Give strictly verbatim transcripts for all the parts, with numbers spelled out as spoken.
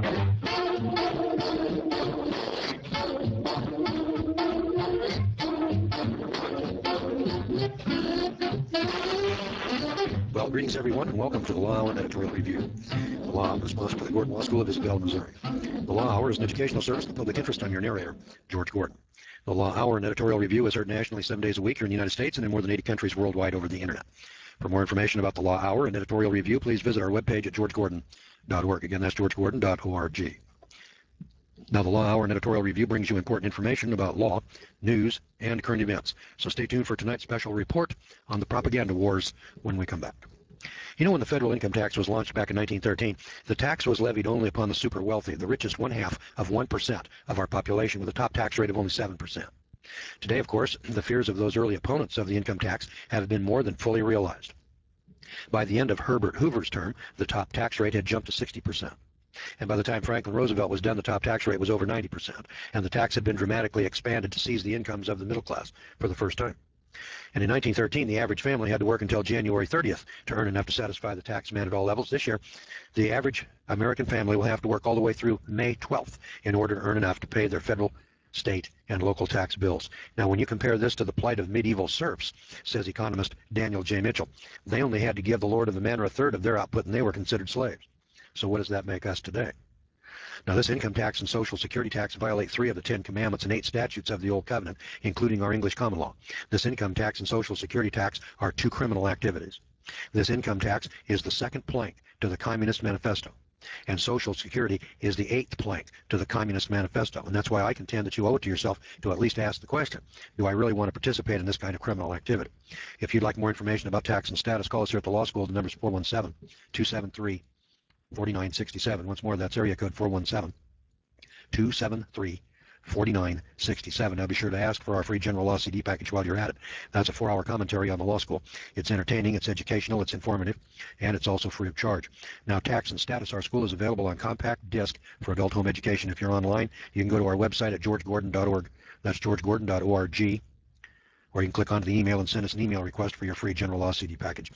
Well, greetings everyone, and welcome to the Law Hour Editorial Review. The Law Hour is sponsored by the Gordon Law School of Isabel, Missouri. The Law Hour is an educational service in the public interest. I'm your narrator, George Gordon. The Law Hour and Editorial Review is heard nationally seven days a week here in the United States and in more than eighty countries worldwide over the Internet. For more information about the Law Hour and Editorial Review, please visit our webpage at george gordon dot org. Again, that's george gordon dot org. Now, the Law Hour and Editorial Review brings you important information about law, news, and current events. So stay tuned for tonight's special report on the propaganda wars when we come back. You know, when the federal income tax was launched back in nineteen thirteen, the tax was levied only upon the super wealthy, the richest one half of one percent of our population, with a top tax rate of only seven percent. Today, of course, the fears of those early opponents of the income tax have been more than fully realized. By the end of Herbert Hoover's term, the top tax rate had jumped to sixty percent. And by the time Franklin Roosevelt was done, the top tax rate was over ninety percent, and the tax had been dramatically expanded to seize the incomes of the middle class for the first time. And in nineteen thirteen, the average family had to work until January thirtieth to earn enough to satisfy the tax demand at all levels. This year, the average American family will have to work all the way through May twelfth in order to earn enough to pay their federal, state, and local tax bills. Now, when you compare this to the plight of medieval serfs, says economist Daniel J. Mitchell, they only had to give the lord of the manor a third of their output, and they were considered slaves. So what does that make us today? Now, this income tax and Social Security tax violate three of the Ten Commandments and eight statutes of the Old Covenant, including our English common law. This income tax and Social Security tax are two criminal activities. This income tax is the second plank to the Communist Manifesto, and Social Security is the eighth plank to the Communist Manifesto. And that's why I contend that you owe it to yourself to at least ask the question, do I really want to participate in this kind of criminal activity? If you'd like more information about tax and status, call us here at the law school. The number is four one seven, two seven three, four nine six seven. Once more, that's area code four one seven, two seven three, four nine six seven. Now be sure to ask for our free general law C D package while you're at it. That's a four-hour commentary on the law school. It's entertaining, it's educational, it's informative, and it's also free of charge. Now, Tax and Status, our school, is available on compact disc for adult home education. If you're online, you can go to our website at george gordon dot org. That's george gordon dot org. Or you can click onto the email and send us an email request for your free general law C D package.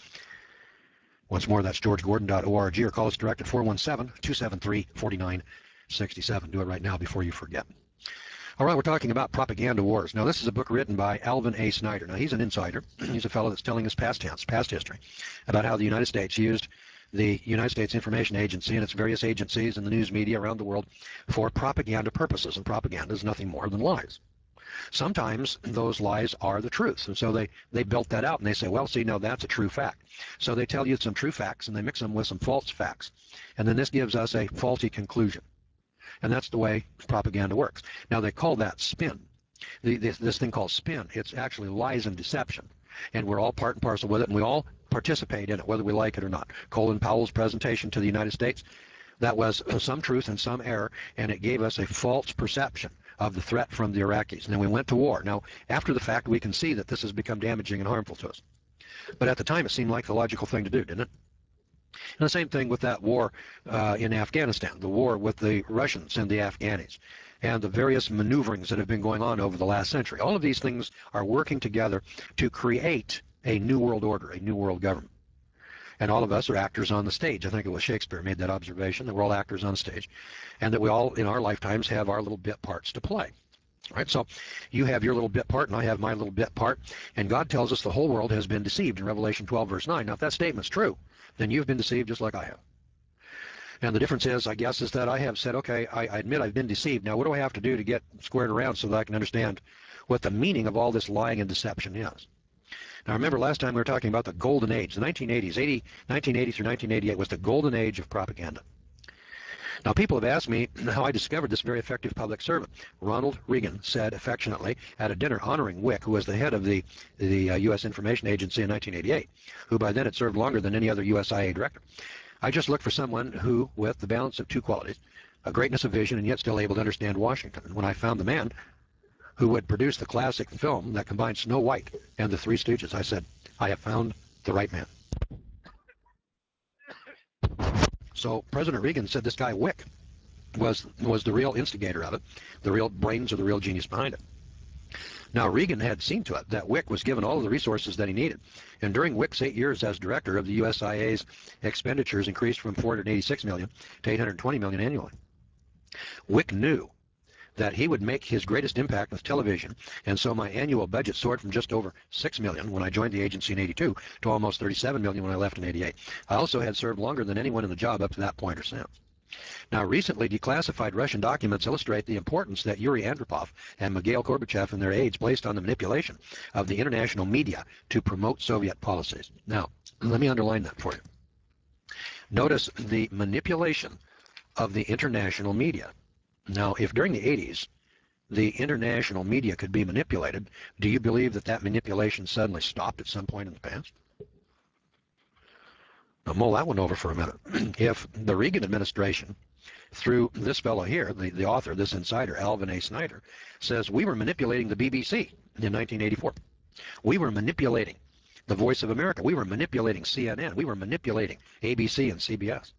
Once more, that's george gordon dot org, or call us direct at four one seven, two seven three, four nine six seven. Do it right now before you forget. All right, we're talking about propaganda wars. Now, this is a book written by Alvin A. Snyder. Now, he's an insider. He's a fellow that's telling us past tense, past history, about how the United States used the United States Information Agency and its various agencies and the news media around the world for propaganda purposes. And propaganda is nothing more than lies. Sometimes those lies are the truth, and so they, they built that out, and they say, well, see, no, that's a true fact. So they tell you some true facts, and they mix them with some false facts, and then this gives us a faulty conclusion. And that's the way propaganda works. Now, they call that spin. The, this, this thing called spin, it's actually lies and deception, and we're all part and parcel with it, and we all participate in it, whether we like it or not. Colin Powell's presentation to the United States, that was some truth and some error, and it gave us a false perception of the threat from the Iraqis. And then we went to war. Now, after the fact, we can see that this has become damaging and harmful to us. But at the time, it seemed like the logical thing to do, didn't it? And the same thing with that war uh, in Afghanistan, the war with the Russians and the Afghanis, and the various maneuverings that have been going on over the last century. All of these things are working together to create a new world order, a new world government. And all of us are actors on the stage. I think it was Shakespeare made that observation, that we're all actors on stage, and that we all, in our lifetimes, have our little bit parts to play. All right, so you have your little bit part, and I have my little bit part, and God tells us the whole world has been deceived in Revelation twelve, verse nine. Now, if that statement's true, then you've been deceived just like I have. And the difference is, I guess, is that I have said, okay, I, I admit I've been deceived. Now, what do I have to do to get squared around so that I can understand what the meaning of all this lying and deception is? Now, remember last time we were talking about the golden age, the nineteen eighties, nineteen eighty through nineteen eighty-eight was the golden age of propaganda. Now, people have asked me how I discovered this very effective public servant. Ronald Reagan said affectionately at a dinner honoring Wick, who was the head of the, the uh, U S Information Agency in nineteen eighty-eight, who by then had served longer than any other U S I A director. I just looked for someone who, with the balance of two qualities, a greatness of vision and yet still able to understand Washington. And when I found the man who would produce the classic film that combined Snow White and the Three Stooges, I said, I have found the right man. So President Reagan said this guy Wick was was the real instigator of it, the real brains or the real genius behind it. Now, Reagan had seen to it that Wick was given all of the resources that he needed. And during Wick's eight years as director of the U S I A's expenditures increased from four hundred eighty-six million dollars to eight hundred twenty million dollars annually. Wick knew that he would make his greatest impact with television, and so my annual budget soared from just over six million dollars when I joined the agency in eighty-two to almost thirty-seven million dollars when I left in eighty-eight. I also had served longer than anyone in the job up to that point or since. Now, recently declassified Russian documents illustrate the importance that Yuri Andropov and Mikhail Gorbachev and their aides placed on the manipulation of the international media to promote Soviet policies. Now, let me underline that for you. Notice the manipulation of the international media. Now, if during the eighties the international media could be manipulated, do you believe that that manipulation suddenly stopped at some point in the past? Now, mull that one over for a minute. If the Reagan administration, through this fellow here, the, the author, this insider, Alvin A. Snyder, says we were manipulating the B B C in nineteen eighty-four. We were manipulating the Voice of America. We were manipulating C N N. We were manipulating A B C and C B S.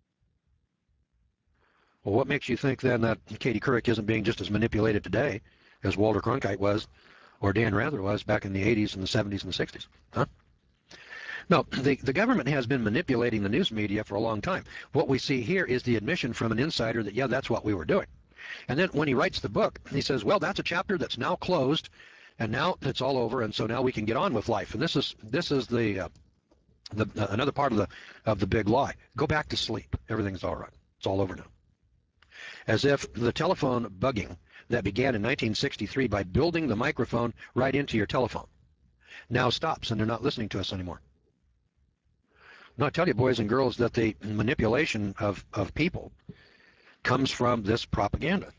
Well, what makes you think then that Katie Couric isn't being just as manipulated today as Walter Cronkite was or Dan Rather was back in the eighties and the seventies and the sixties? Huh? No, the, the government has been manipulating the news media for a long time. What we see here is the admission from an insider that, yeah, that's what we were doing. And then when he writes the book, he says, well, that's a chapter that's now closed, and now it's all over, and so now we can get on with life. And this is this is the, uh, the uh, another part of the of the big lie. Go back to sleep. Everything's all right. It's all over now. As if the telephone bugging that began in nineteen sixty-three by building the microphone right into your telephone now stops and they're not listening to us anymore. Now, I tell you, boys and girls, that the manipulation of, of people comes from this propaganda.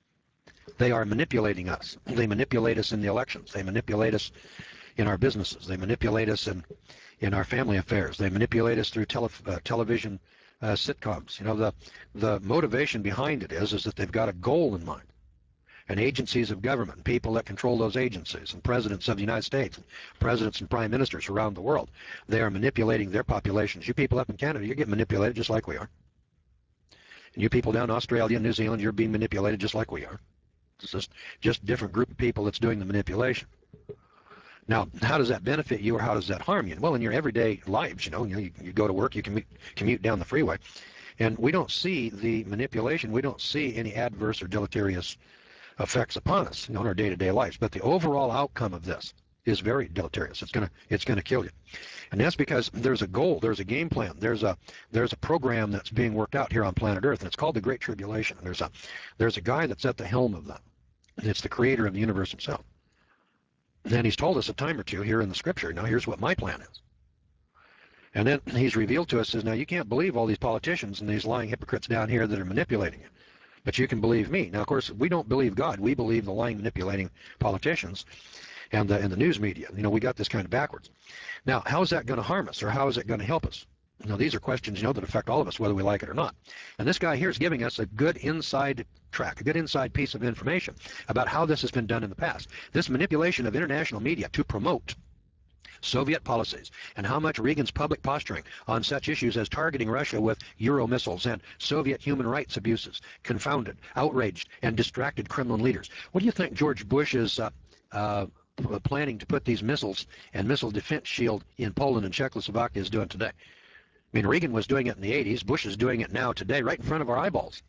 They are manipulating us. They manipulate us in the elections. They manipulate us in our businesses. They manipulate us in, in our family affairs. They manipulate us through tele, uh, television Uh, sitcoms. You know, the the motivation behind it is is that they've got a goal in mind. And agencies of government, people that control those agencies, and presidents of the United States, and presidents and prime ministers around the world, they are manipulating their populations. You people up in Canada, you're getting manipulated just like we are. And you people down in Australia and New Zealand, you're being manipulated just like we are. It's just just a different group of people that's doing the manipulation. Now, how does that benefit you, or how does that harm you? Well, in your everyday lives, you know, you, you, you go to work, you commute, commute down the freeway, and we don't see the manipulation. We don't see any adverse or deleterious effects upon us, you know, in our day-to-day lives. But the overall outcome of this is very deleterious. It's gonna it's gonna kill you, and that's because there's a goal, there's a game plan, there's a there's a program that's being worked out here on planet Earth, and it's called the Great Tribulation. And there's a there's a guy that's at the helm of that. And it's the creator of the universe himself. And he's told us a time or two here in the scripture, now here's what my plan is. And then he's revealed to us, says, now you can't believe all these politicians and these lying hypocrites down here that are manipulating you, but you can believe me. Now, of course, we don't believe God. We believe the lying, manipulating politicians and the, and the news media. You know, we got this kind of backwards. Now, how is that going to harm us, or how is it going to help us? Now, these are questions, you know, that affect all of us, whether we like it or not. And this guy here is giving us a good inside track, a good inside piece of information about how this has been done in the past. This manipulation of international media to promote Soviet policies, and how much Reagan's public posturing on such issues as targeting Russia with Euro missiles and Soviet human rights abuses confounded, outraged, and distracted Kremlin leaders. What do you think George Bush is uh, uh, planning to put these missiles and missile defense shield in Poland and Czechoslovakia is doing today? I mean, Reagan was doing it in the eighties. Bush is doing it now today, right in front of our eyeballs.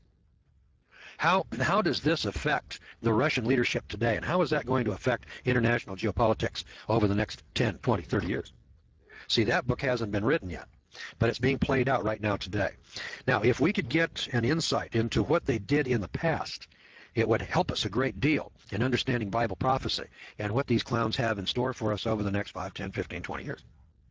How, how does this affect the Russian leadership today, and how is that going to affect international geopolitics over the next ten, twenty, thirty years? See, that book hasn't been written yet, but it's being played out right now today. Now, if we could get an insight into what they did in the past, it would help us a great deal in understanding Bible prophecy and what these clowns have in store for us over the next five, ten, fifteen, twenty years.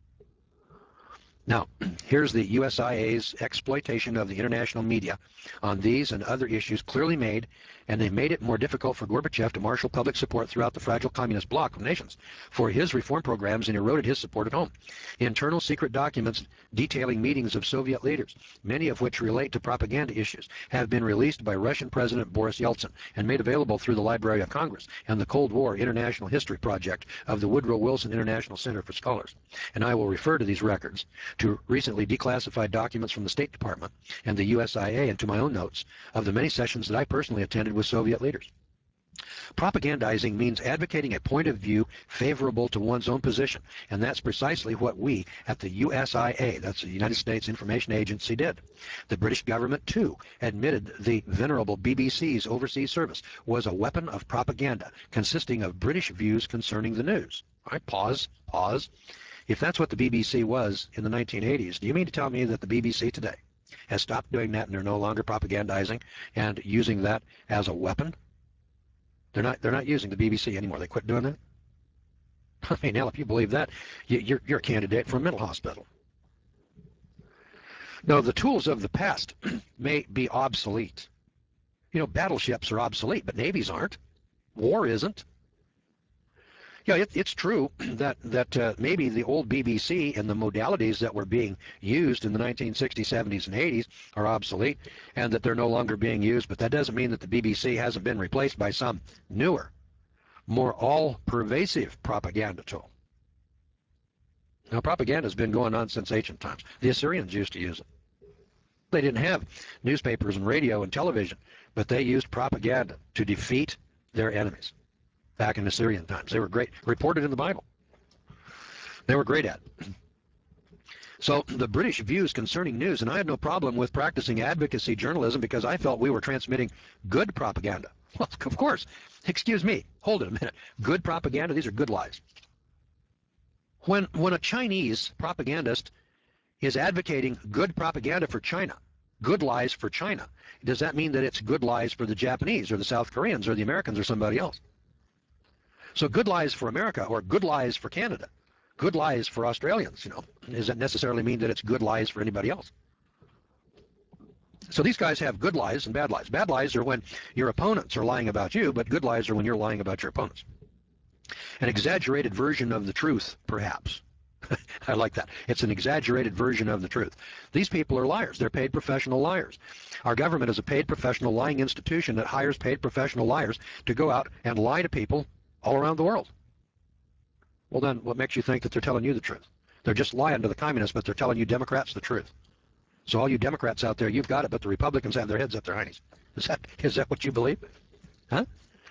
Now, here's the U S I A's exploitation of the international media on these and other issues clearly made, and they made it more difficult for Gorbachev to marshal public support throughout the fragile communist bloc of nations for his reform programs and eroded his support at home. Internal secret documents detailing meetings of Soviet leaders, many of which relate to propaganda issues, have been released by Russian President Boris Yeltsin and made available through the Library of Congress and the Cold War International History Project of the Woodrow Wilson International Center for Scholars. And I will refer to these records, to recently declassified documents from the State Department and the U S I A, and to my own notes of the many sessions that I personally attended with Soviet leaders. Propagandizing means advocating a point of view favorable to one's own position, and that's precisely what we at the U S I A, that's the United States Information Agency, did. The British government, too, admitted the venerable B B C's overseas service was a weapon of propaganda consisting of British views concerning the news. All right, pause, pause. If that's what the B B C was in the nineteen eighties, do you mean to tell me that the B B C today has stopped doing that and they're no longer propagandizing and using that as a weapon? They're not, they're not using the B B C anymore. They quit doing that. I mean, hell, if you believe that, you, you're, you're a candidate for a mental hospital. No, the tools of the past may be obsolete. You know, battleships are obsolete, but navies aren't. War isn't. Yeah, it, it's true that that uh, maybe the old B B C and the modalities that were being used in the nineteen sixties, seventies, and eighties are obsolete, and that they're no longer being used. But that doesn't mean that the B B C hasn't been replaced by some newer, more all-pervasive propaganda tool. Now, propaganda has been going on since ancient times. The Assyrians used to use it. They didn't have newspapers and radio and television, but they used propaganda to defeat their enemies. Back in Assyrian times, they were great, reported in the Bible. They were great at it. So the British views concerning news, and I had no problem with practicing advocacy journalism because I felt we were transmitting good propaganda. Well, of course. Excuse me. Hold it a minute. Good propaganda? These are good lies. When, when a Chinese propagandist is advocating good propaganda for China, good lies for China, does that mean that it's good lies for the Japanese or the South Koreans or the Americans or somebody else? So good lies for America or good lies for Canada, good lies for Australians, you know, does that necessarily mean that it's good lies for anybody else? So these guys have good lies and bad lies. Bad lies are when your opponents are lying about you, but good lies are when you're lying about your opponents. An exaggerated version of the truth, perhaps. I like that. It's an exaggerated version of the truth. These people are liars. They're paid professional liars. Our government is a paid professional lying institution that hires paid professional liars to go out and lie to people all around the world. Well, then what makes you think that they're telling you the truth? They're just lying to the communists, but they're telling you Democrats the truth. So all you Democrats out there, you've got it, but the Republicans have their heads up their hiney. Is that, is that what you believe? Huh?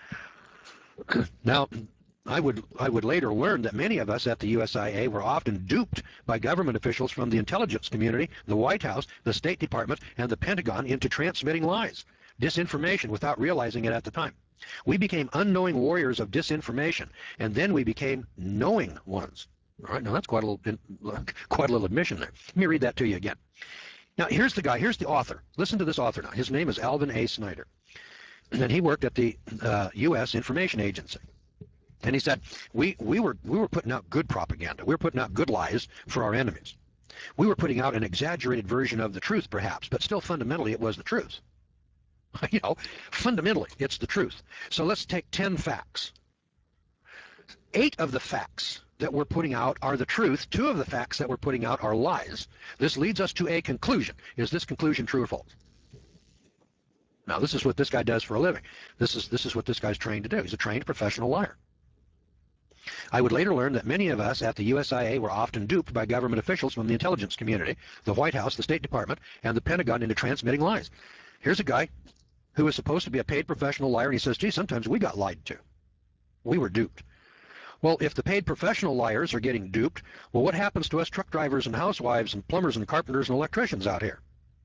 Now, I would, I would later learn that many of us at the U S I A were often duped by government officials from the intelligence community, the White House, the State Department, and the Pentagon into transmitting lies, disinformation without realizing it at the time. We became unknowing warriors of disinformation, and then we became knowing ones. All right, now that's quite a little, quite a little admission there. Let me read that to you again. Now, here's the guy, here's the author. Listen to this author now. His name is Alvin A. Snyder, and he worked at the uh, U S Information Agency. And he said, we, we, were, we were putting out good propaganda. We were putting out good lies for our enemies. We were putting out an exaggerated version of the truth, perhaps, but still fundamentally it was the truth. You know, fundamentally, it's the truth. So let's take ten facts. Eight of the facts that we're putting out are the truth. Two of the facts that we're putting out are lies. This leads us to a conclusion. Is this conclusion true or false? Now, this is what this guy does for a living. This is, this is what this guy's trained to do. He's a trained professional liar. I would later learn that many of us at the U S I A were often duped by government officials from the intelligence community, the White House, the State Department, and the Pentagon into transmitting lies. Here's a guy who is supposed to be a paid professional liar, and he says, gee, sometimes we got lied to. We were duped. Well, if the paid professional liars are getting duped, well, what happens to us truck drivers and housewives and plumbers and carpenters and electricians out here?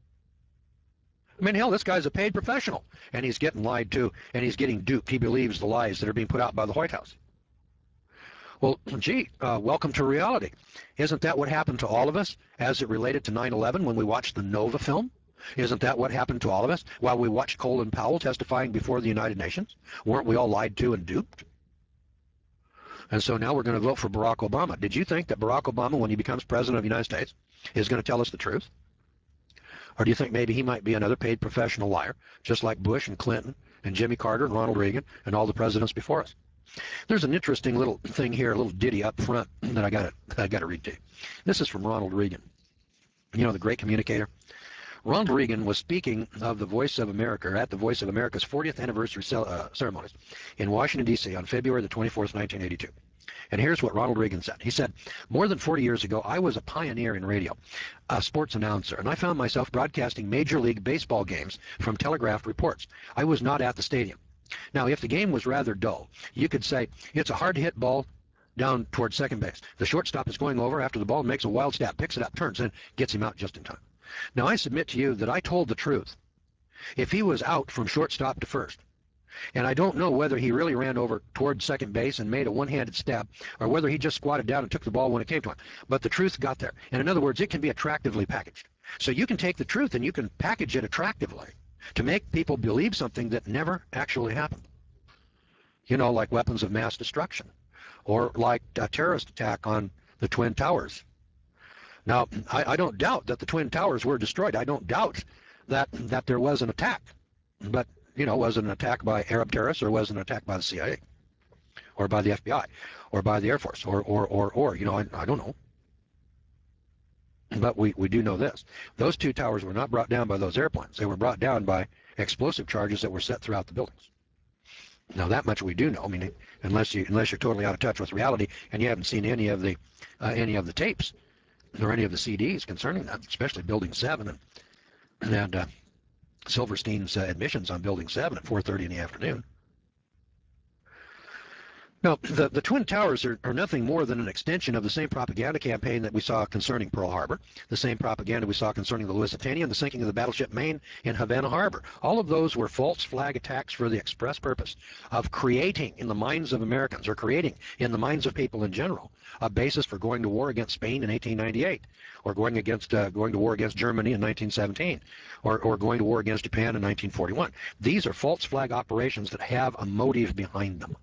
I mean, hell, this guy's a paid professional, and he's getting lied to, and he's getting duped. He believes the lies that are being put out by the White House. Well, gee, uh, welcome to reality. Isn't that what happened to all of us as it related to nine eleven when we watched the Nova film? Isn't that what happened to all of us while we watched Colin Powell testifying before the United Nations? Weren't we all lied to and duped? And so now we're going to vote for Barack Obama. Did you think that Barack Obama, when he becomes president of the United States, is going to tell us the truth? Or do you think maybe he might be another paid professional liar, just like Bush and Clinton and Jimmy Carter and Ronald Reagan and all the presidents before us? There's an interesting little thing here, a little ditty up front that I got to I got to read to you. This is from Ronald Reagan, you know, the great communicator. Ronald Reagan was speaking of the Voice of America, or at the Voice of America's fortieth anniversary uh, ceremonies in Washington, D C on February the twenty-fourth, nineteen eighty-two. And here's what Ronald Reagan said. He said, more than forty years ago, I was a pioneer in radio, a sports announcer, and I found myself broadcasting Major League Baseball games from telegraphed reports. I was not at the stadium. Now, if the game was rather dull, you could say it's a hard-to-hit ball down towards second base. The shortstop is going over after the ball, makes a wild step, picks it up, turns, and gets him out just in time. Now, I submit to you that I told the truth. If he was out from shortstop to first, and I don't know whether he really ran over towards second base and made a one-handed step, or whether he just squatted down and took the ball when it came to him, but the truth got there. And in other words, it can be attractively packaged. So you can take the truth and you can package it attractively to make people believe something that never actually happened. You know, like weapons of mass destruction, or like a terrorist attack on the Twin Towers. Now, I, I don't doubt that the Twin Towers were destroyed. I don't doubt that that there was an attack. But, you know, was it an attack by Arab terrorists, or was it an attack by the C I A, or by the F B I, or by the Air Force, or, or, or, or you know, I, I don't know. But we, we do know this. Those two towers were not brought down by those airplanes. They were brought down by explosive charges that were set throughout the buildings. Now, that much we do know. I mean, unless you unless you're totally out of touch with reality and you haven't seen any of the uh, any of the tapes or any of the C Ds concerning that, especially Building Seven and and uh, Silverstein's uh, admissions on Building Seven at four thirty in the afternoon. Now, the, the Twin Towers are, are nothing more than an extension of the same propaganda campaign that we saw concerning Pearl Harbor, the same propaganda we saw concerning the Lusitania and the sinking of the battleship Maine in Havana Harbor. All of those were false flag attacks for the express purpose of creating in the minds of Americans, or creating in the minds of people in general, a basis for going to war against Spain in eighteen ninety-eight, or going against uh, going to war against Germany in nineteen seventeen, or, or going to war against Japan in nineteen forty-one. These are false flag operations that have a motive behind them.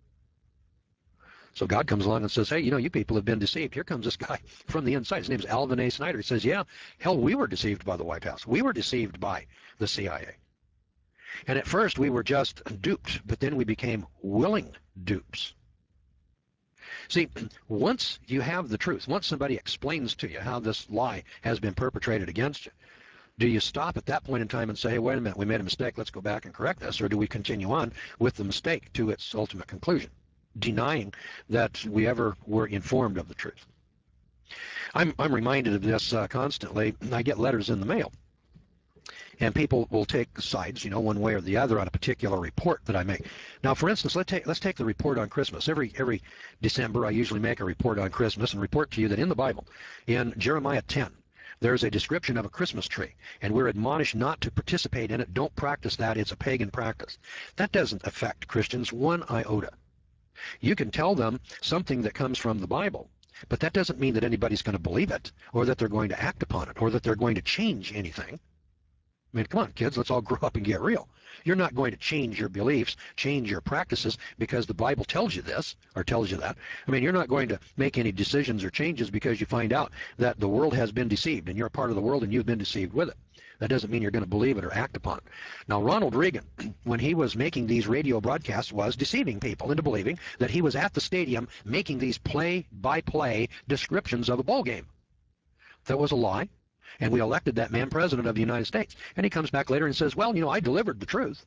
So God comes along and says, hey, you know, you people have been deceived. Here comes this guy from the inside. His name is Alvin A. Snyder. He says, yeah, hell, we were deceived by the White House. We were deceived by the C I A. And at first we were just duped, but then we became willing dupes. See, once you have the truth, once somebody explains to you how this lie has been perpetrated against you, do you stop at that point in time and say, hey, wait a minute, we made a mistake, let's go back and correct this, or do we continue on with the mistake to its ultimate conclusion, denying that we ever were informed of the truth? I'm, I'm reminded of this uh, constantly. I get letters in the mail, and people will take sides, you know, one way or the other on a particular report that I make. Now, for instance, let's take, let's take the report on Christmas. Every, every December, I usually make a report on Christmas and report to you that in the Bible, in Jeremiah ten, there's a description of a Christmas tree, and we're admonished not to participate in it. Don't practice that. It's a pagan practice. That doesn't affect Christians one iota. You can tell them something that comes from the Bible, but that doesn't mean that anybody's going to believe it, or that they're going to act upon it, or that they're going to change anything. I mean, come on, kids, let's all grow up and get real. You're not going to change your beliefs, change your practices because the Bible tells you this or tells you that. I mean, you're not going to make any decisions or changes because you find out that the world has been deceived and you're a part of the world and you've been deceived with it. That doesn't mean you're going to believe it or act upon it. Now, Ronald Reagan, when he was making these radio broadcasts, was deceiving people into believing that he was at the stadium making these play-by-play descriptions of a ball game. That was a lie. And we elected that man president of the United States. And he comes back later and says, well, you know, I delivered the truth.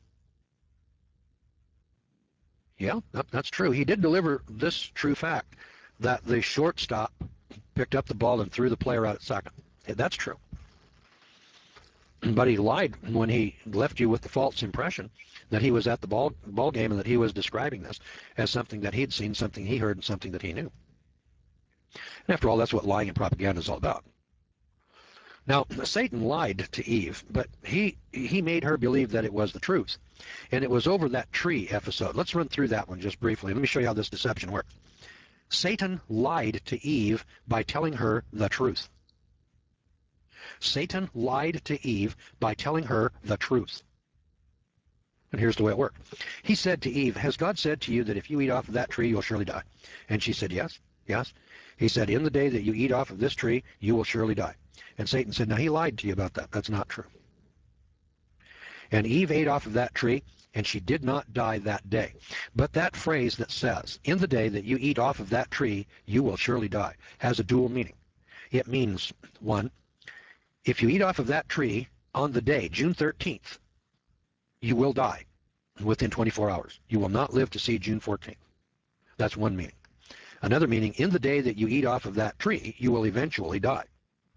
Yeah, that, that's true. He did deliver this true fact, that the shortstop picked up the ball and threw the player out at second. Yeah, that's true. But he lied when he left you with the false impression that he was at the ball, ball game and that he was describing this as something that he'd seen, something he heard, and something that he knew. And after all, that's what lying and propaganda is all about. Now, Satan lied to Eve, but he he made her believe that it was the truth. And it was over that tree episode. Let's run through that one just briefly. Let me show you how this deception works. Satan lied to Eve by telling her the truth. Satan lied to Eve by telling her the truth. And here's the way it worked. He said to Eve, has God said to you that if you eat off of that tree, you'll surely die? And she said, yes, yes. He said, in the day that you eat off of this tree, you will surely die. And Satan said, now he lied to you about that. That's not true. And Eve ate off of that tree, and she did not die that day. But that phrase that says, in the day that you eat off of that tree, you will surely die, has a dual meaning. It means, one, if you eat off of that tree on the day, June thirteenth, you will die within twenty-four hours. You will not live to see June fourteenth. That's one meaning. Another meaning, in the day that you eat off of that tree, you will eventually die.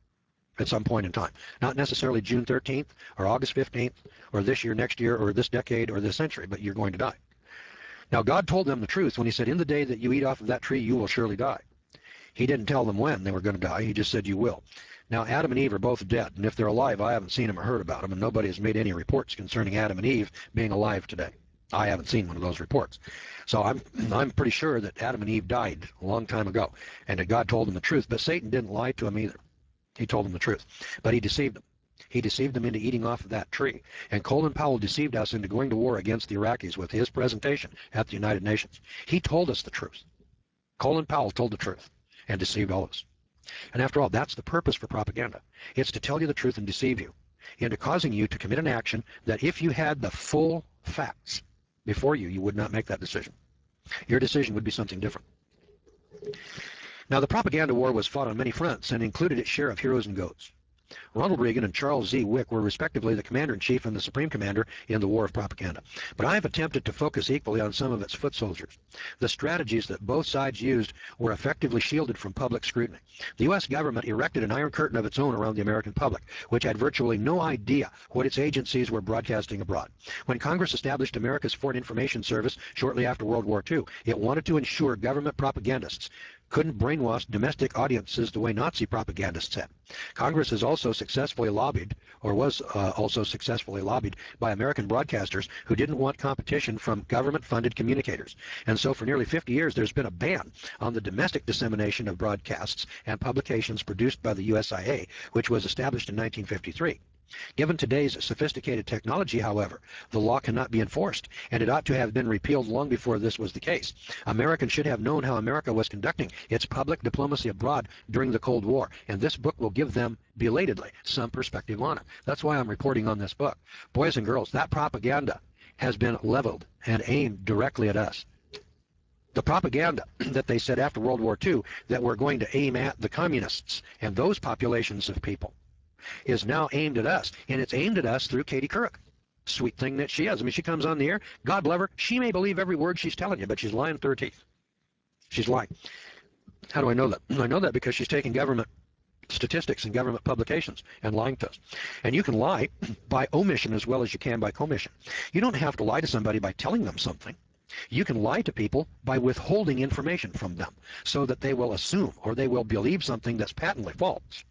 at some point in time. Not necessarily June thirteenth or August fifteenth or this year, next year, or this decade or this century, but you're going to die. Now, God told them the truth when he said, in the day that you eat off of that tree, you will surely die. He didn't tell them when they were going to die. He just said, you will. Now, Adam and Eve are both dead, and if they're alive, I haven't seen them or heard about them, and nobody has made any reports concerning Adam and Eve being alive today. I haven't seen one of those reports. So I'm, I'm pretty sure that Adam and Eve died a long time ago, and that God told them the truth, but Satan didn't lie to them either. He told them the truth, but he deceived them. He deceived them into eating off of that tree. And Colin Powell deceived us into going to war against the Iraqis with his presentation at the United Nations. He told us the truth. Colin Powell told the truth and deceived all of us. And after all, that's the purpose for propaganda. It's to tell you the truth and deceive you into causing you to commit an action that if you had the full facts before you, you would not make that decision. Your decision would be something different. Now, the propaganda war was fought on many fronts and included its share of heroes and goats. Ronald Reagan and Charles Z. Wick were respectively the commander-in-chief and the supreme commander in the war of propaganda. But I have attempted to focus equally on some of its foot soldiers. The strategies that both sides used were effectively shielded from public scrutiny. The U S government erected an iron curtain of its own around the American public, which had virtually no idea what its agencies were broadcasting abroad. When Congress established America's Foreign Information Service shortly after World War Two, it wanted to ensure government propagandists couldn't brainwash domestic audiences the way Nazi propagandists had. Congress has also successfully lobbied, or was uh, also successfully lobbied by American broadcasters who didn't want competition from government-funded communicators. And so for nearly fifty years, there's been a ban on the domestic dissemination of broadcasts and publications produced by the U S I A, which was established in nineteen fifty-three. Given today's sophisticated technology, however, the law cannot be enforced, and it ought to have been repealed long before this was the case. Americans should have known how America was conducting its public diplomacy abroad during the Cold War, and this book will give them, belatedly, some perspective on it. That's why I'm reporting on this book. Boys and girls, that propaganda has been leveled and aimed directly at us. The propaganda that they said after World War Two that we're going to aim at the communists and those populations of people is now aimed at us, and it's aimed at us through Katie Couric. Sweet thing that she is. I mean, she comes on the air, God love her, she may believe every word she's telling you, but she's lying through her teeth. She's lying. How do I know that? I know that because she's taking government statistics and government publications and lying to us. And you can lie by omission as well as you can by commission. You don't have to lie to somebody by telling them something. You can lie to people by withholding information from them so that they will assume or they will believe something that's patently false,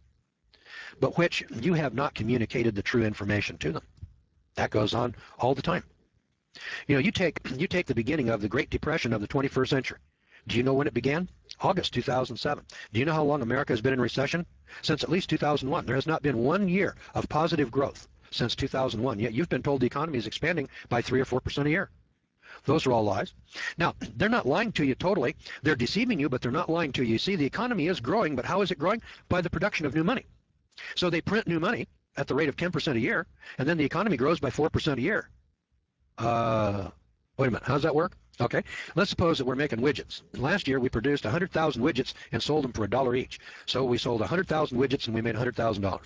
but which you have not communicated the true information to them. That goes on all the time. You know, you take you take the beginning of the Great Depression of the twenty-first century. Do you know when it began? August two thousand seven. Do you know how long America has been in recession? Since at least two thousand one. There has not been one year of positive growth since two thousand one, yet you've been told the economy is expanding by three or four percent a year. Those are all lies. Now, they're not lying to you totally. They're deceiving you, but they're not lying to you. You see, the economy is growing, but how is it growing? By the production of new money. So they print new money at the rate of ten percent a year, and then the economy grows by four percent a year. Uh, wait a minute, how does that work? Okay, let's suppose that we're making widgets. Last year we produced one hundred thousand widgets and sold them for a dollar each. So we sold one hundred thousand widgets and we made one hundred thousand dollars.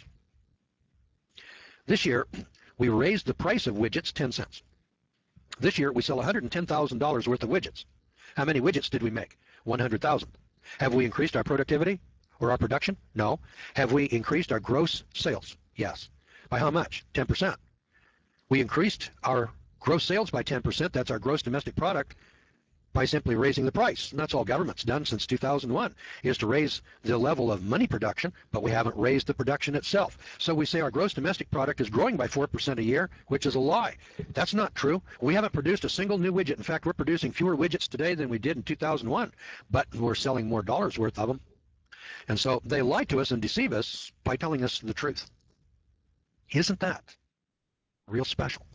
This year we raised the price of widgets ten cents. This year we sell one hundred ten thousand dollars worth of widgets. How many widgets did we make? one hundred thousand. Have we increased our productivity? Or our production? No. Have we increased our gross sales? Yes. By how much? ten percent. We increased our gross sales by ten percent. That's our gross domestic product by simply raising the price. And that's all government's done since two thousand one, is to raise the level of money production, but we haven't raised the production itself. So we say our gross domestic product is growing by four percent a year, which is a lie. That's not true. We haven't produced a single new widget. In fact, we're producing fewer widgets today than we did in two thousand one, but we're selling more dollars worth of them. And so they lie to us and deceive us by telling us the truth. Isn't that real special?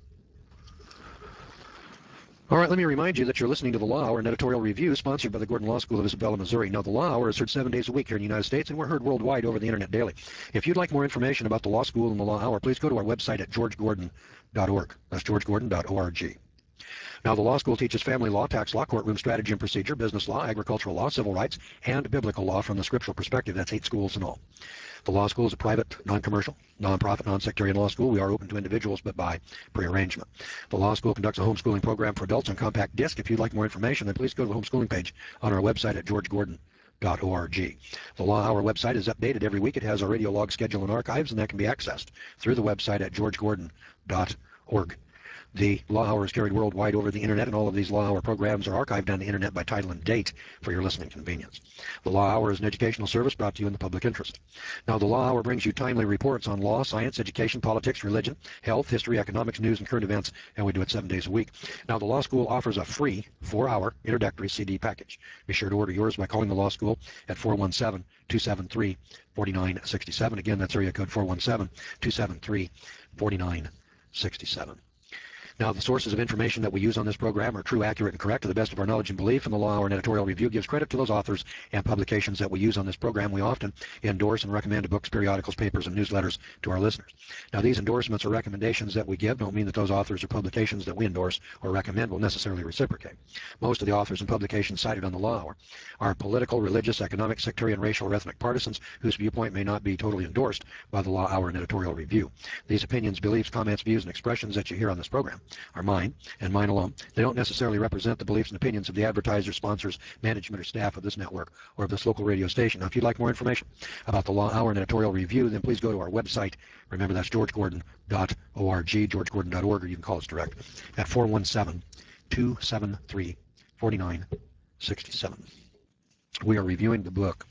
All right, let me remind you that you're listening to the Law Hour, an editorial review sponsored by the Gordon Law School of Isabella, Missouri. Now, the Law Hour is heard seven days a week here in the United States, and we're heard worldwide over the internet daily. If you'd like more information about the Law School and the Law Hour, please go to our website at george gordon dot org. That's george gordon dot org. Now, the law school teaches family law, tax law, courtroom strategy and procedure, business law, agricultural law, civil rights, and biblical law from the scriptural perspective. That's eight schools in all. The law school is a private, non-commercial, non-profit, non-sectarian law school. We are open to individuals, but by pre-arrangement. The law school conducts a homeschooling program for adults on compact disc. If you'd like more information, then please go to the homeschooling page on our website at george gordon dot org. The Law Hour website is updated every week. It has a radio log schedule and archives, and that can be accessed through the website at george gordon dot org. The Law Hour is carried worldwide over the internet, and all of these Law Hour programs are archived on the internet by title and date for your listening convenience. The Law Hour is an educational service brought to you in the public interest. Now, the Law Hour brings you timely reports on law, science, education, politics, religion, health, history, economics, news, and current events, and we do it seven days a week. Now, the Law School offers a free four-hour introductory C D package. Be sure to order yours by calling the Law School at four one seven, two seven three, four nine six seven. Again, that's area code four one seven, two seven three, four nine six seven. Now, the sources of information that we use on this program are true, accurate, and correct to the best of our knowledge and belief, and the Law Hour and Editorial Review gives credit to those authors and publications that we use on this program. We often endorse and recommend books, periodicals, papers, and newsletters to our listeners. Now, these endorsements or recommendations that we give don't mean that those authors or publications that we endorse or recommend will necessarily reciprocate. Most of the authors and publications cited on the Law Hour are political, religious, economic, sectarian, racial, or ethnic partisans whose viewpoint may not be totally endorsed by the Law Hour and Editorial Review. These opinions, beliefs, comments, views, and expressions that you hear on this program are mine and mine alone. They don't necessarily represent the beliefs and opinions of the advertisers, sponsors, management, or staff of this network or of this local radio station. Now, if you'd like more information about the Law Hour and Editorial Review, then please go to our website. Remember, that's george gordon dot org, george gordon dot org, or you can call us direct at four one seven, two seven three, four nine six seven. We are reviewing the book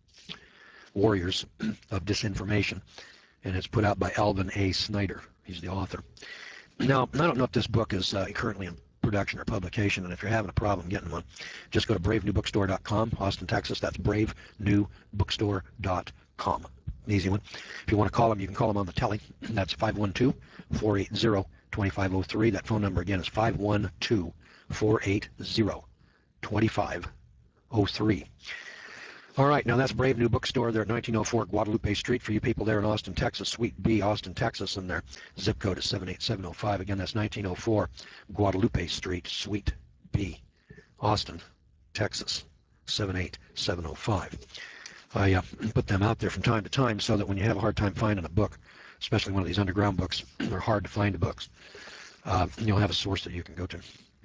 Warriors of Disinformation, and it's put out by Alvin A. Snyder. He's the author. Now, I don't know if this book is uh, currently in production or publication, and if you're having a problem getting one, just go to brave new bookstore dot com, Austin, Texas. That's brave new bookstore dot com. Easy one. If you want to call them, you can call them on the telly. That's five one two, four eight zero, two five zero three. That phone number again is five one two, four eight zero, two five zero three. All right, now that's Brave New Bookstore. They're at nineteen oh four Guadalupe Street for you people there in Austin, Texas, Suite B, Austin, Texas, and their zip code is seven eight seven oh five. Again, that's nineteen oh four Guadalupe Street, Suite B, Austin, Texas, seven eight seven oh five. I uh, put them out there from time to time so that when you have a hard time finding a book, especially one of these underground books, they're hard to find books, uh, you'll have a source that you can go to.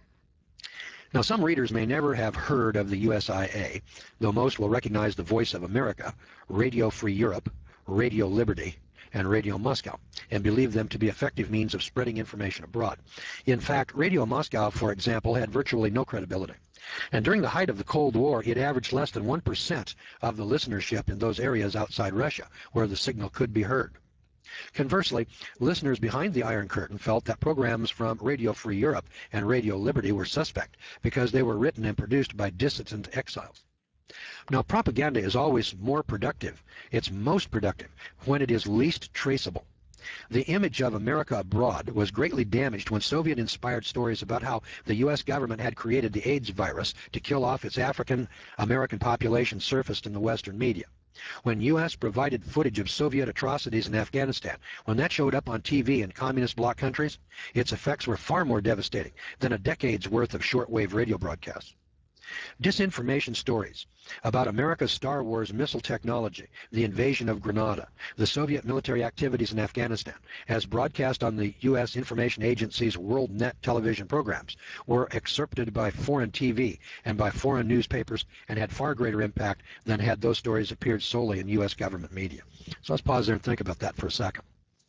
Now, some readers may never have heard of the U S I A, though most will recognize the Voice of America, Radio Free Europe, Radio Liberty, and Radio Moscow, and believe them to be effective means of spreading information abroad. In fact, Radio Moscow, for example, had virtually no credibility. And during the height of the Cold War, it averaged less than one percent of the listenership in those areas outside Russia where the signal could be heard. Conversely, listeners behind the Iron Curtain felt that programs from Radio Free Europe and Radio Liberty were suspect because they were written and produced by dissident exiles. Now, propaganda is always more productive. It's most productive when it is least traceable. The image of America abroad was greatly damaged when Soviet-inspired stories about how the U S government had created the AIDS virus to kill off its African-American population surfaced in the Western media. When U S provided footage of Soviet atrocities in Afghanistan, when that showed up on T V in communist bloc countries, its effects were far more devastating than a decade's worth of shortwave radio broadcasts. Disinformation stories about America's Star Wars missile technology, the invasion of Grenada, the Soviet military activities in Afghanistan, as broadcast on the U S Information Agency's WorldNet television programs, were excerpted by foreign T V and by foreign newspapers and had far greater impact than had those stories appeared solely in U S government media. So let's pause there and think about that for a second.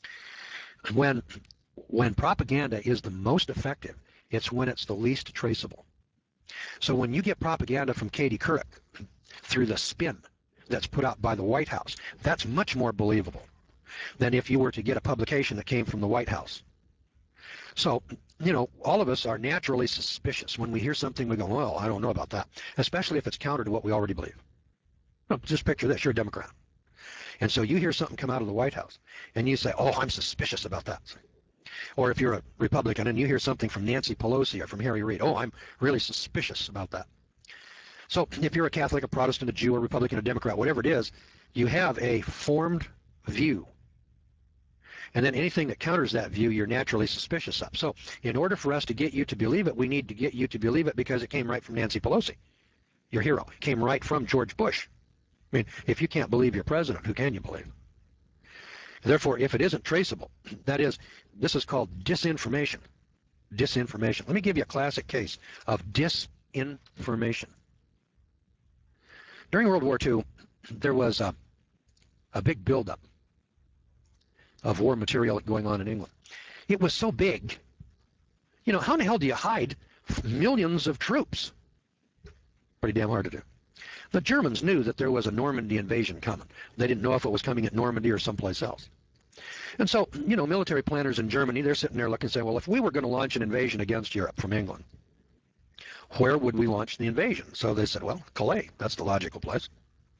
When, when propaganda is the most effective, it's when it's the least traceable. So when you get propaganda from Katie Couric through the spin that's put out by the White House, that's much more believable than if you were to get a publication that came from the White House. So, you know, all of us are naturally suspicious. When we hear something, we go, well, I don't know about that, especially if it's counter to what we already believe. Well, just picture this, you're a Democrat. And so you hear something come out of the White House, and you say, oh, I'm suspicious about that. Or if you're a Republican and you hear something from Nancy Pelosi or from Harry Reid, oh, I'm really suspicious about that. So if you're a Catholic, a Protestant, a Jew, a Republican, a Democrat, whatever it is, you have a formed view. And then anything that counters that view, you're naturally suspicious of. So in order for us to get you to believe it, we need to get you to believe it because it came right from Nancy Pelosi, your hero. It came right from George Bush. I mean, if you can't believe your president, who can you believe? Therefore, if it isn't traceable, that is, this is called disinformation. Disinformation. Let me give you a classic case of disinformation. During World War Two, there was a, a big buildup of war material going on in England. It was so big. You know, how in the hell do you hide millions of troops? Pretty damn hard to do. The Germans knew that there was a Normandy invasion coming. They didn't know if it was coming at Normandy or someplace else. And so, you know, military planners in Germany, they're sitting there looking and saying, well, if we were going to launch an invasion against Europe from England, where would we launch the invasion? So they said, well, Calais, that's the logical place.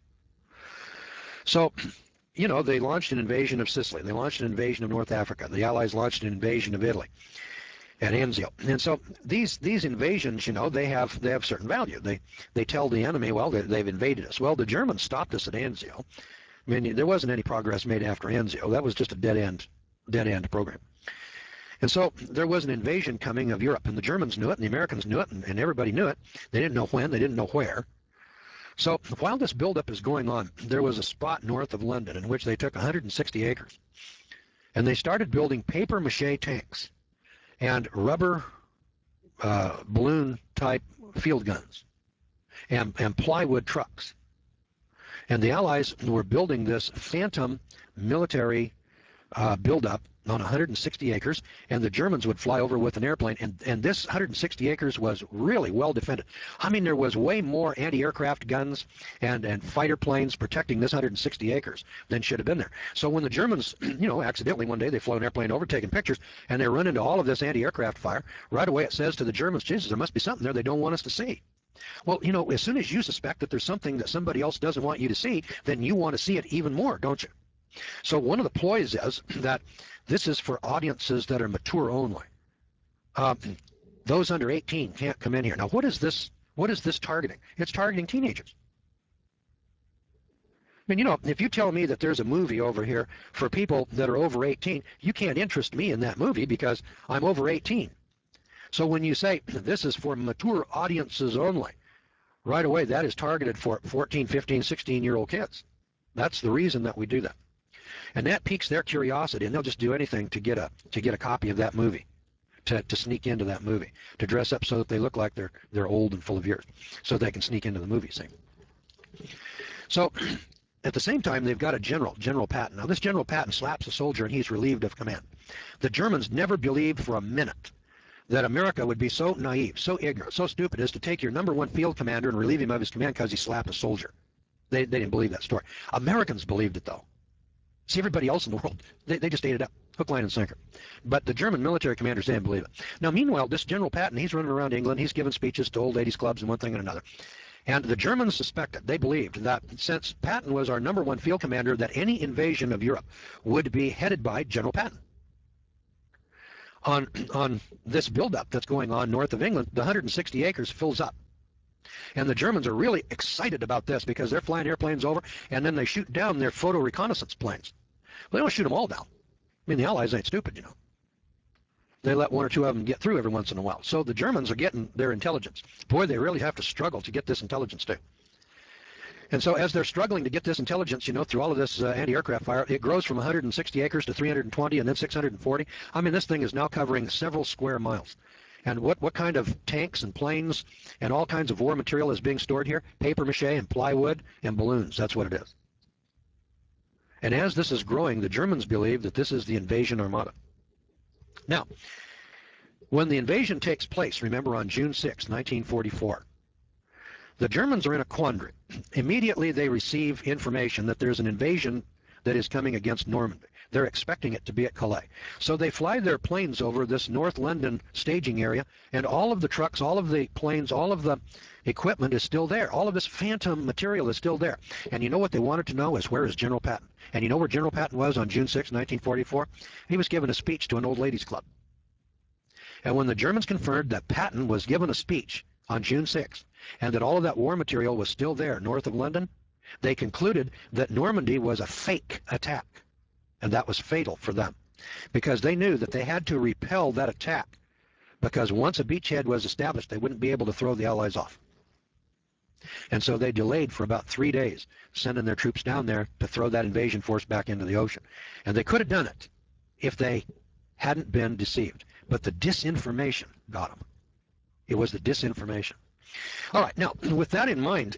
So, you know, they launched an invasion of Sicily. They launched an invasion of North Africa. The Allies launched an invasion of Italy at Anzio. And so these these invasions, you know, they have they have certain value. They they tell the enemy, well, they, they've invaded us. Well, the Germans stopped us at Anzio. I mean, there wasn't any progress made after Anzio. That was just a dead end, dead end program. And so there was an invasion coming of Europe, and the Germans knew it, and the Americans knew it, and, and everybody knew it. They didn't know when, they didn't know where. So while this buildup is going on, there was a spot north of London in which they took one hundred sixty acres, and they started building paper mache tanks and rubber uh, balloon type field guns and, and plywood trucks. And the Allies were building this phantom military uh, buildup on one hundred sixty acres, and the Germans would fly over with an airplane, and, and this one hundred sixty acres was really well defended. I mean, there was way more anti-aircraft guns and, and fighter planes protecting this one hundred sixty acres than should have been there. So when the Germans, you know, accidentally one day they flew an airplane over taking pictures, and they run into all of this anti-aircraft fire, right away it says to the Germans, Jesus, there must be something there they don't want us to see. Well, you know, as soon as you suspect that there's something that somebody else doesn't want you to see, then you want to see it even more, don't you? So one of the ploys is that this is for audiences that are mature only. Uh, those under eighteen can't come in here. Now, what is this? What is this targeting? It's targeting teenagers. I mean, you know, if you tell me that there's a movie over here for people that are over eighteen, you can't interest me in that movie because I'm over eighteen. So when you say this is for mature audiences only, right away that is targeted for fourteen, fifteen, sixteen-year-old kids. That's the reason that we do that. And that piques their curiosity, and they'll just do anything to get a to get a copy of that movie, to, to sneak into that movie, to dress up so that they look like they're they're old and full of years, so they can sneak into the movie scene. So at the same time, they've got a general, General Patton. Now this General Patton slaps a soldier and he's relieved of command. The Germans never believed for a minute that America would be so naive, so ignorant, so stupid as to take your number one field commander and relieve him of his command because he slapped a soldier. They, they didn't believe that story. Americans believed it, though. See, everybody else in the world, they, they just ate it up, hook, line, and sinker. But the German military commanders didn't believe it. Now, meanwhile, this General Patton, he's running around England, he's giving speeches to old ladies' clubs and one thing and another. And the Germans suspected, they believed that since Patton was our number one field commander, that any invasion of Europe would be headed by General Patton. On, on this buildup that's going on north of England, the one hundred sixty acres fills up. And the Germans are really excited about this because they're flying airplanes over, and then they shoot down their photo reconnaissance planes. But they don't shoot them all down. I mean, the Allies ain't stupid, you know. They let one or two of them get through every once in a while. So the Germans are getting their intelligence. Boy, they really have to struggle to get this intelligence too. And so as they're struggling to get this intelligence, you know, through all of this uh, anti-aircraft fire, it grows from one hundred sixty acres to three hundred twenty and then six hundred forty. I mean, this thing is now covering several square miles. And what, what kind of tanks and planes and all kinds of war material is being stored here? Paper mache and plywood and balloons. That's what it is. And as this is growing, the Germans believe that this is the invasion armada. Now, when the invasion takes place, remember on June sixth, nineteen forty-four, the Germans are in a quandary. Immediately they receive information that there's an invasion that is coming against Normandy. They're expecting it to be at Calais. So they fly their planes over this North London staging area, and all of the trucks, all of the planes, all of the equipment is still there. All of this phantom material is still there. And you know what they wanted to know is, where is General Patton? And you know where General Patton was on June sixth, nineteen forty-four? He was giving a speech to an old ladies' club. And when the Germans confirmed that Patton was given a speech on June sixth, and that all of that war material was still there north of London, they concluded that Normandy was a fake attack. And that was fatal for them, because they knew that they had to repel that attack, because once a beachhead was established, they wouldn't be able to throw the Allies off. And so they delayed for about three days, sending their troops down there to throw that invasion force back into the ocean. And they could have done it if they hadn't been deceived. But the disinformation got them. It was the disinformation. All right, now, with that in mind,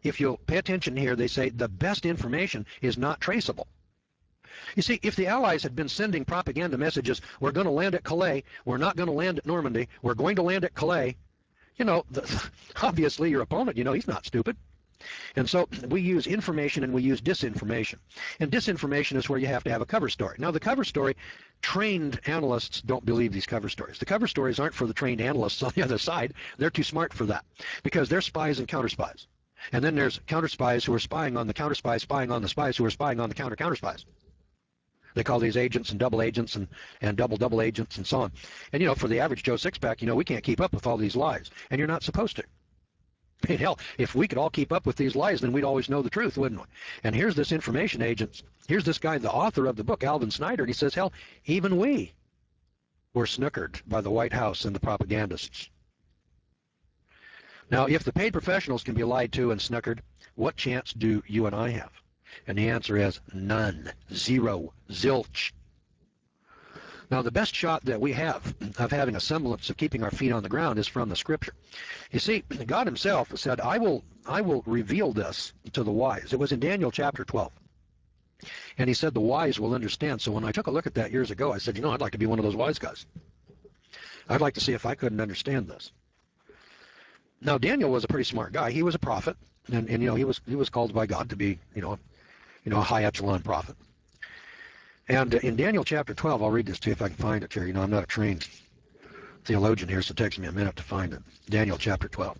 if you'll pay attention here, they say the best information is not traceable. You see, if the Allies had been sending propaganda messages, we're going to land at Calais, we're not going to land at Normandy, we're going to land at Calais, you know, the, obviously your opponent, you know, he's not stupid. And so we use information and we use disinformation. And disinformation is where you have to have a cover story. Now, the cover story, trained analysts don't believe these cover stories. The cover stories aren't for the trained analysts on the other side. They're too smart for that because they're spies and counter spies. And then there's counter spies who are spying on the counter spies, spying on the spies who are spying on the counter counter spies. They call these agents and double agents and, and double double agents and so on. And, you know, for the average Joe Sixpack, you know, we can't keep up with all these lies. And you're not supposed to. I mean, hell, if we could all keep up with these lies, then we'd always know the truth, wouldn't we? And here's this information agent. Here's this guy, the author of the book, Alvin Snyder, and he says, hell, even we were snookered by the White House and the propagandists. Now, if the paid professionals can be lied to and snookered, what chance do you and I have? And the answer is none, zero, zilch. Now, the best shot that we have of having a semblance of keeping our feet on the ground is from the Scripture. You see, God himself said, I will, I will reveal this to the wise. It was in Daniel chapter twelve. And he said the wise will understand. So when I took a look at that years ago, I said, you know, I'd like to be one of those wise guys. I'd like to see if I couldn't understand this. Now, Daniel was a pretty smart guy. He was a prophet. And, and you know, he was, he was called by God to be, you know, you know, a high echelon prophet. And in Daniel chapter twelve, I'll read this to you if I can find it here. You know, I'm not a trained theologian here, so it takes me a minute to find it. Daniel chapter twelve.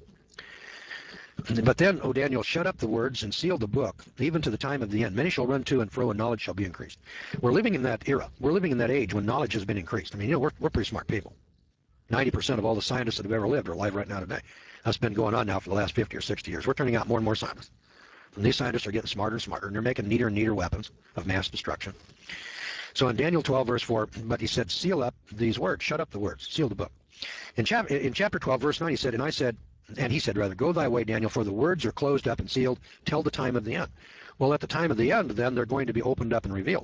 But then, O Daniel, shut up the words and seal the book, even to the time of the end. Many shall run to and fro, and knowledge shall be increased. We're living in that era. We're living in that age when knowledge has been increased. I mean, you know, we're, we're pretty smart people. ninety percent of all the scientists that have ever lived are alive right now today. That's been going on now for the last fifty or sixty years. We're turning out more and more scientists. And these scientists are getting smarter and smarter, and they're making neater and neater weapons of mass destruction. So in Daniel twelve, verse four, but he said, seal up these words, shut up the words, seal the book. In, chap in chapter twelve, verse nine, he said, and I said, and he said, rather, go thy way, Daniel, for the words are closed up and sealed till the time of the end. Well, at the time of the end, then, they're going to be opened up and revealed.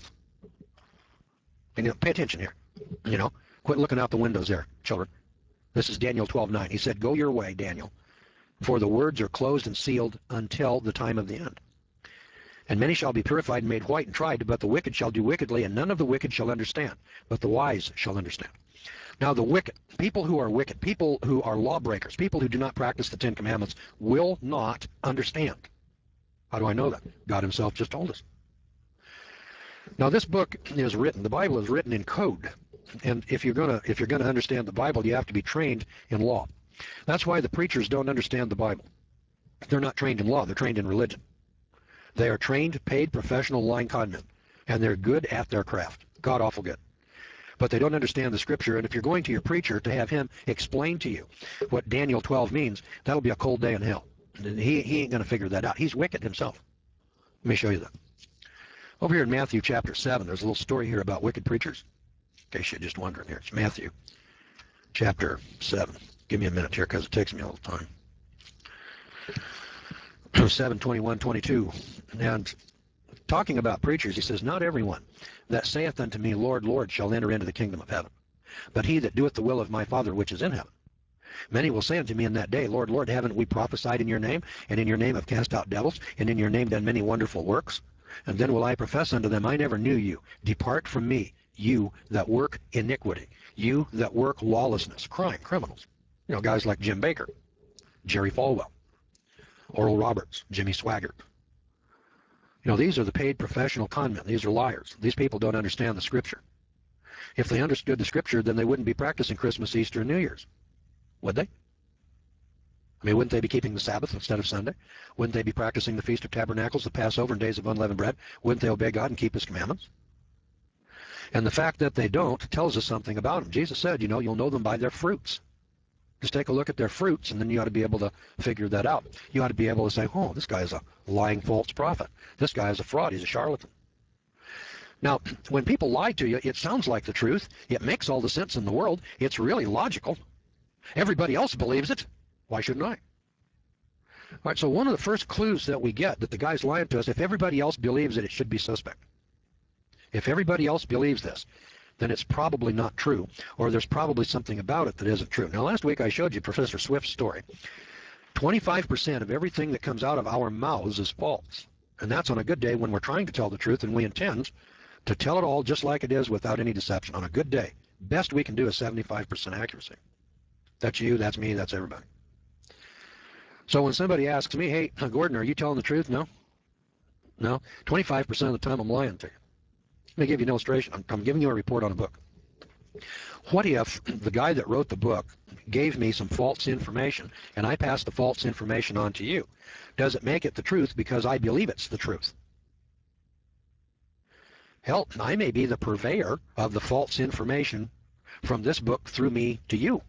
And you know, pay attention here. You know, quit looking out the windows there, children. This is Daniel twelve nine. He said, go your way, Daniel, for the words are closed and sealed until the time of the end. And many shall be purified and made white and tried, but the wicked shall do wickedly, and none of the wicked shall understand, but the wise shall understand. Now the wicked, people who are wicked, people who are lawbreakers, people who do not practice the Ten Commandments, will not understand. How do I know that? God himself just told us. Now this book is written, the Bible is written in code. And if you're gonna if you're gonna understand the Bible, you have to be trained in law. That's why the preachers don't understand the Bible. They're not trained in law, they're trained in religion. They are trained, paid, professional line conmen, and they're good at their craft. God awful good. But they don't understand the Scripture, and if you're going to your preacher to have him explain to you what Daniel twelve means, that'll be a cold day in hell. He, he ain't going to figure that out. He's wicked himself. Let me show you that. Over here in Matthew chapter seven, there's a little story here about wicked preachers. In case you're just wondering here, it's Matthew chapter seven. Give me a minute here because it takes me a little time. seven, twenty-one, twenty-two. And talking about preachers, he says, not everyone that saith unto me, Lord, Lord, shall enter into the kingdom of heaven, but he that doeth the will of my Father which is in heaven. Many will say unto me in that day, Lord, Lord, haven't we prophesied in your name, and in your name have cast out devils, and in your name done many wonderful works? And then will I profess unto them, I never knew you. Depart from me, you that work iniquity, you that work lawlessness, crime, criminals. You know, guys like Jim Baker, Jerry Falwell, Oral Roberts, Jimmy Swaggart. You know, these are the paid professional conmen. These are liars. These people don't understand the Scripture. If they understood the Scripture, then they wouldn't be practicing Christmas, Easter, and New Year's. Would they? I mean, wouldn't they be keeping the Sabbath instead of Sunday? Wouldn't they be practicing the Feast of Tabernacles, the Passover, and Days of Unleavened Bread? Wouldn't they obey God and keep his commandments? And the fact that they don't tells us something about them. Jesus said, you know, you'll know them by their fruits. Just take a look at their fruits, and then you ought to be able to figure that out. You ought to be able to say, oh, this guy is a lying false prophet. This guy is a fraud. He's a charlatan. Now, when people lie to you, it sounds like the truth. It makes all the sense in the world. It's really logical. Everybody else believes it. Why shouldn't I? All right, so one of the first clues that we get that the guy's lying to us, if everybody else believes it, it should be suspect. If everybody else believes this, then it's probably not true, or there's probably something about it that isn't true. Now, last week I showed you Professor Swift's story. twenty-five percent of everything that comes out of our mouths is false. And that's on a good day when we're trying to tell the truth and we intend to tell it all just like it is without any deception. On a good day, best we can do is seventy-five percent accuracy. That's you, that's me, that's everybody. So when somebody asks me, hey, Gordon, are you telling the truth? No. No. twenty-five percent of the time I'm lying to you. Let me give you an illustration. I'm, I'm giving you a report on a book. What if the guy that wrote the book gave me some false information and I passed the false information on to you? Does it make it the truth because I believe it's the truth? Hell, I may be the purveyor of the false information from this book through me to you.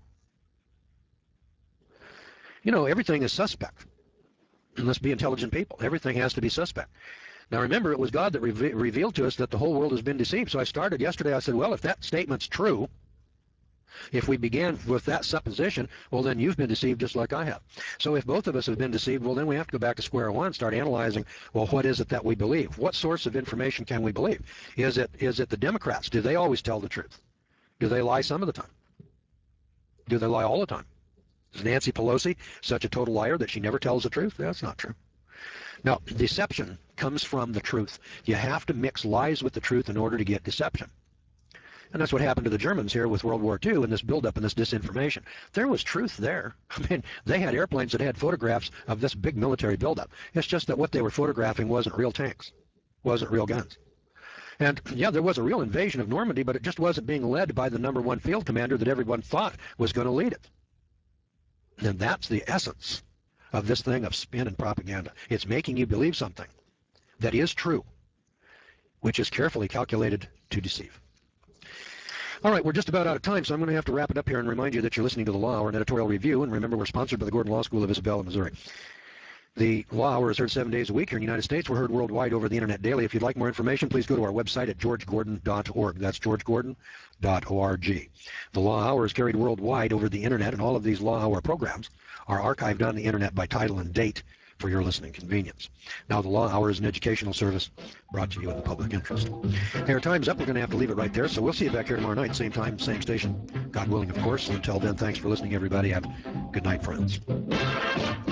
You know, everything is suspect. And let's be intelligent people. Everything has to be suspect. Now remember, it was God that re revealed to us that the whole world has been deceived. So I started yesterday, I said, well, if that statement's true, if we began with that supposition, well, then you've been deceived just like I have. So if both of us have been deceived, well, then we have to go back to square one, start analyzing, well, what is it that we believe? What source of information can we believe? Is it, is it the Democrats? Do they always tell the truth? Do they lie some of the time? Do they lie all the time? Is Nancy Pelosi such a total liar that she never tells the truth? That's not true. Now, deception comes from the truth. You have to mix lies with the truth in order to get deception. And that's what happened to the Germans here with World War Two and this buildup and this disinformation. There was truth there. I mean, they had airplanes that had photographs of this big military buildup. It's just that what they were photographing wasn't real tanks, wasn't real guns. And yeah, there was a real invasion of Normandy, but it just wasn't being led by the number one field commander that everyone thought was going to lead it. And that's the essence of this thing of spin and propaganda. It's making you believe something that is true, which is carefully calculated to deceive. All right, we're just about out of time, so I'm going to have to wrap it up here and remind you that you're listening to the Law Hour, an editorial review. And remember, we're sponsored by the Gordon Law School of Isabella, Missouri. The Law Hour is heard seven days a week here in the United States. We're heard worldwide over the internet daily. If you'd like more information, please go to our website at george gordon dot org. That's george gordon dot org. The Law Hour is carried worldwide over the internet, and all of these Law Hour programs are archived on the internet by title and date for your listening convenience. Now, the Law Hour is an educational service brought to you in the public interest. Hey, our time's up. We're going to have to leave it right there, so we'll see you back here tomorrow night, same time, same station, God willing, of course. Until then, thanks for listening, everybody. Have a good night, friends.